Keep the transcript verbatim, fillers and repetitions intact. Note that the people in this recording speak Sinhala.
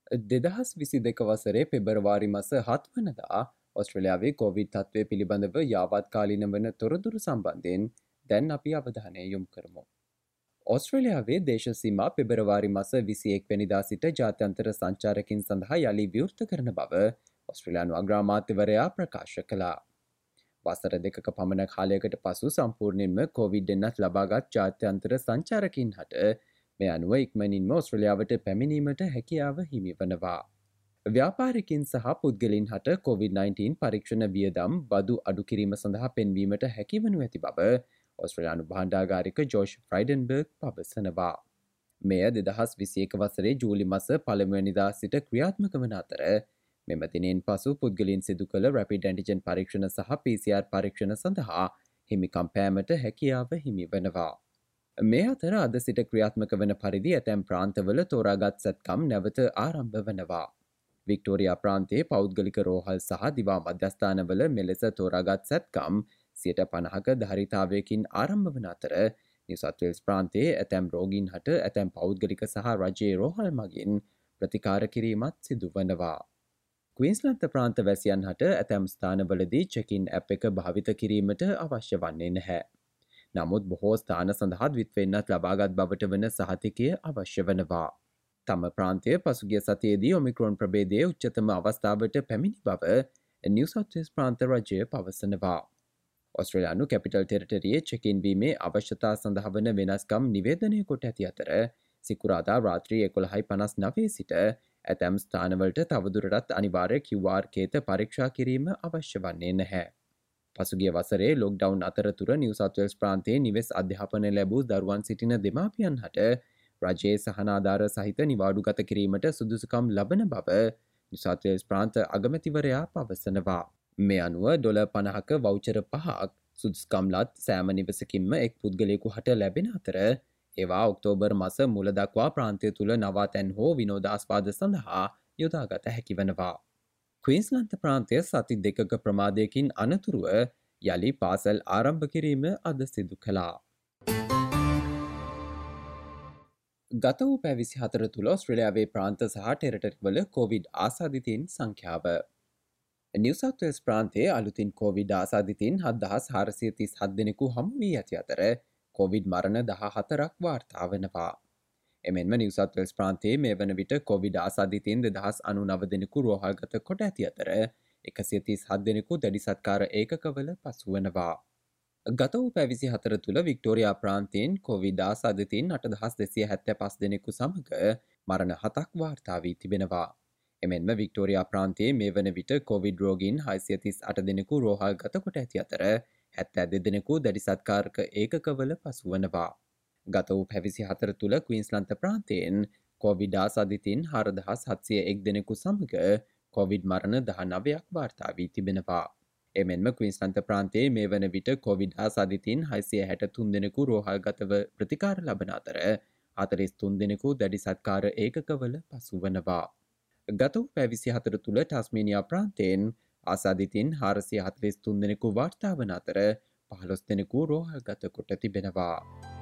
දෙදහස් විසි දෙක වසරේ පෙබරවාරි මස හත් වනදා ඔස්ට්‍රේලියාවේ කොවිඩ් තත්ත්වය පිළිබඳව යාවත්කාලීන වන තොරතුරු සම්බන්ධයෙන් දැන් අපි අවධානය යොමු කරමු. ඔස්ට්‍රේලියාවේ දේශ සීමා පෙබරවාරි මස විසි එක් වෙනිදා සිට ජාත්‍යන්තර සංචාරකින් සඳහා යළි විවෘත කරන බව ඔස්ට්‍රේලියානු අග්‍රාමාත්‍යවරයා ප්‍රකාශ කළා. වසර දෙකක පමණ කාලයකට පසු සම්පූර්ණයෙන්ම කොවිඩ් එන්නත් ලබාගත් ජාත්‍යන්තර සංචාරකින් හට මේ අනුව ඉක්මනින්ම ඔස්ට්‍රේලියාවට පැමිණීමට හැකියාව හිමි වනවා. ව්‍යාපාරිකින් සහ පුද්ගලින් හට කොවිඩ් නයින්ටීන් පරීක්ෂණ වියදම් බදු අඩු කිරීම සඳහා පෙන්වීමට හැකිවනු ඇති බව ඔස්ට්‍රේලියානු භාණ්ඩාගාරික ජෝෂ් ෆ්‍රයිඩන්බර්ග් පවසනවා. මෙය දෙදහස් විසි එක වසරේ ජූලි මස පළමුවැනිදා සිට ක්‍රියාත්මක වන අතර මෙම දිනෙන් පසු පුද්ගලින් සිදු කළ රැපිඩ් ඇන්ටිජන් පරීක්ෂණ සහ පී සී ආර් පරීක්ෂණ සඳහා හිමිකම් පෑමට හැකියාව හිමි වනවා. මේ අතර අද සිට ක්‍රියාත්මක වන පරිදි ඇතැම් ප්‍රාන්තවල තෝරාගත් සැත්කම් නැවත ආරම්භ වනවා. වික්ටෝරියා ප්‍රාන්තයේ පෞද්ගලික රෝහල් සහ දිවා මධ්‍යස්ථානවල මෙලෙස තෝරාගත් සැත්කම් සියයට පණහක ධාරිතාවයකින් ආරම්භ වන අතර නිව් සවුත් වේල්ස් ප්‍රාන්තයේ ඇතැම් රෝගීන් හට ඇතැම් පෞද්ගලික සහ රජයේ රෝහල් මගින් ප්‍රතිකාර කිරීමත් සිදු වනවා. ක්වීන්ස්ලන්ත ප්‍රාන්ත වැසියන් හට ඇතැම් ස්ථානවලදී චෙකින් ඇප් එක භාවිත කිරීමට අවශ්‍ය වන්නේ නැහැ. නමුත් බොහෝ ස්ථාන සඳහා ද්විත්වෙන්නත් ලබාගත් බවට වන සහතිකය අවශ්‍ය වනවා. තම ප්‍රාන්තය පසුගිය සතියේදී ඔමික්‍රෝන් ප්‍රභේදයේ උච්චතම අවස්ථාවට පැමිණි බව නිව් සවුත් වේල්ස් ප්‍රාන්ත රජය පවසනවා. ඔස්ට්‍රේලියානු කැපිටල් ටෙරිටරියේ චෙකින් වීමේ අවශ්‍යතා සඳහා වන වෙනස්කම් නිවේදනය කොට ඇති අතර සිකුරාදා රාත්‍රී එකොළහයි පනස් නවයේ සිට ඇතැම් ස්ථානවලට තවදුරටත් අනිවාර්ය කිව් ආර් කේත පරීක්ෂා කිරීම අවශ්‍ය වන්නේ නැහැ. පසුගිය වසරේ ලොක්ඩවුන් අතරතුර නිව් සවුත් වේල්ස් ප්‍රාන්තයේ නිවෙස් අධ්‍යාපනය ලැබූ දරුවන් සිටින දෙමාපියන් හට රජයේ සහනාධාර සහිත නිවාඩු ගත කිරීමට සුදුසුකම් ලබන බව නිව් සවුත් වේල්ස් ප්‍රාන්ත අගමැතිවරයා පවසනවා. මේ අනුව ඩොලර් පනහක වවුචර පහක් සුදුසුකම්ලත් සෑම නිවසකින්ම එක් පුද්ගලයෙකු හට ලැබෙන අතර ඒවා ඔක්තෝබර් මස මුල දක්වා ප්‍රාන්තය තුළ නවාතැන් හෝ විනෝදාස්වාද සඳහා යොදාගත හැකි වනවා. ක්වීන්ස්ලන්ත ප්‍රාන්තය සති දෙකක ප්‍රමාදයකින් අනතුරුව යළි පාසල් ආරම්භ කිරීම අද සිදු කළා. ගත වූ පැය විසිහතර තුළ ඔස්ට්‍රේලියාවේ ප්‍රාන්ත සහ ටෙරටරිවල කොවිඩ් ආසාදිතයින් සංඛ්‍යාව. නිව් සවුත් වේල්ස් ප්‍රාන්තයේ අලුතින් කොවිඩ් ආසාදිතයින් හත්දහස් හාරසිය තිස් හත් දෙනෙකු හමු වී ඇති අතර කොවිඩ් මරණ දහ හතරක් වාර්තා වනවා. එමෙන්ම නිව් සවුත් වේල්ස් ප්‍රාන්තයේ මේ වන විට කොවිඩ් ආසාදිතයින් දෙදහස් අනූනව දෙනෙකු රෝහල්ගත කොට ඇති අතර එකසිය තිස් හත් දෙනෙකු දැඩි සත්කාර ඒකකවල පසු වනවා. ගත වූ පැය විසිහතර තුළ වික්ටෝරියා ප්‍රාන්තයෙන් කොවිඩ් ආසාදිතයින් අටදහස් දෙසිය හැත්තෑ පස් දෙනෙකු සමග මරණ හතක් වාර්තා වී තිබෙනවා. එමෙන්ම වික්ටෝරියා ප්‍රාන්තයේ මේ වන විට කොවිඩ් රෝගීන් හයසිය තිස් අට දෙනෙකු රෝහල්ගත කොට ඇති අතර හැත්තෑ දෙදෙනෙකු දැඩි සත්කාරක ඒකකවල පසු වනවා. ගත වූ පැය විසිහතර තුළ ක්වීන්ස්ලන්ත ප්‍රාන්තයෙන් කොවිඩ් ආසාදිතයින් හාරදහස් හත්සිය එක් දෙනෙකු සමග කොවිඩ් මරණ දහනවයක් වාර්තා වී තිබෙනවා. එමෙන්ම ක්වීන්ස්ලන්ත ප්‍රාන්තයේ මේ වන විට කොවිඩ් ආසාදිතයින් හයසිය හැට තුන් දෙනෙකු රෝහල්ගතව ප්‍රතිකාර ලබන අතර හතළිස් තුන් දෙනෙකු දැඩි සත්කාර ඒකකවල පසු වනවා. ගත වූ පැය විසිහතර තුළ ටස්මේනියා ප්‍රාන්තයෙන් ආසාදිතයින් හාරසිය හතළිස් තුන් දෙනෙකු වාර්තා වන අතර පහළොස් දෙනෙකු රෝහල්ගත කොට තිබෙනවා.